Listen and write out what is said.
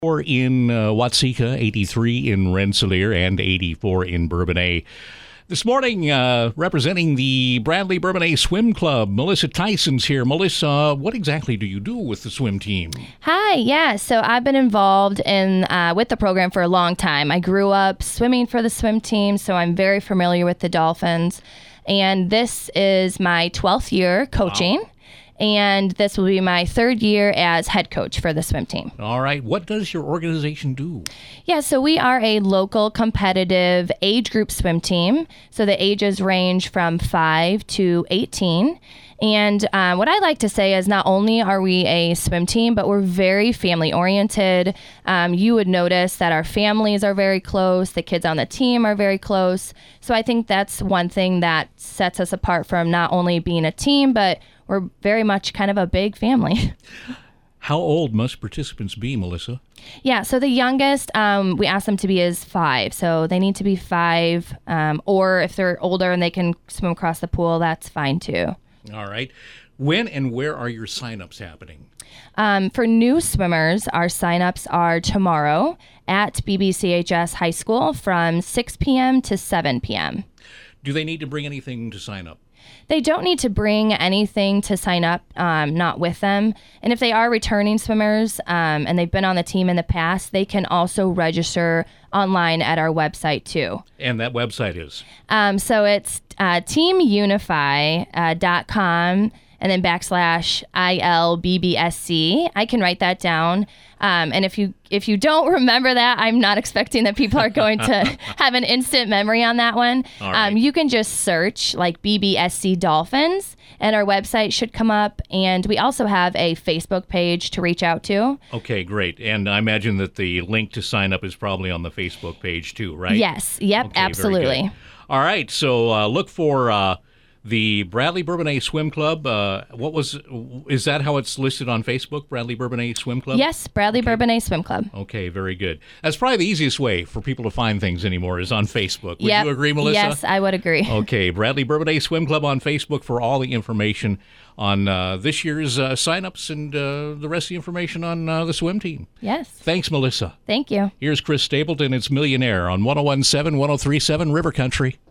Or in Watseka, 83 in Rensselaer, and 84 in Bourbonnais. This morning, representing the Bradley Bourbonnais Swim Club, Melissa Tyson's here. Melissa, what exactly do you do with the swim team? Hi, yeah. So I've been involved in with the program for a long time. I grew up swimming for the swim team, so I'm very familiar with the Dolphins. And this is my 12th year coaching. Wow. And this will be my third year as head coach for the swim team. All right. What does your organization do? Yeah, so we are a local competitive age group swim team. So the ages range from 5 to 18. And what I like to say is not only are we a swim team, but we're very family oriented. You would notice that our families are very close. The kids on the team are very close. So I think that's one thing that sets us apart from not only being a team, but we're very much kind of a big family. How old must participants be, Melissa? Yeah, so the youngest, we ask them to be is 5. So they need to be 5, or if they're older and they can swim across the pool, that's fine too. All right. When and where are your signups happening? For new swimmers, our signups are tomorrow at BBCHS High School from 6 p.m. to 7 p.m. Do they need to bring anything to sign up? They don't need to bring anything to sign up, not with them. And if they are returning swimmers and they've been on the team in the past, they can also register online at our website too. And that website is? So it's teamunify.com and then /ILBBSC. I can write that down. And if you don't remember that, I'm not expecting that people are going to have an instant memory on that one. Right. You can just search like BBSC Dolphins and our website should come up. And we also have a Facebook page to reach out to. Okay, great. And I imagine that the link to sign up is probably on the Facebook page too, right? Yes. Yep. Okay, absolutely. All right. So look for the Bradley Bourbonnais Swim Club. Is that how it's listed on Facebook, Bradley Bourbonnais Swim Club? Yes, Bradley Bourbonnais Swim Club. Okay, very good. That's probably the easiest way for people to find things anymore is on Facebook. Would you agree, Melissa? Yes, I would agree. Okay, Bradley Bourbonnais Swim Club on Facebook for all the information on this year's signups and the rest of the information on the swim team. Yes. Thanks, Melissa. Thank you. Here's Chris Stapleton. It's Millionaire on 101.7, 103.7 River Country.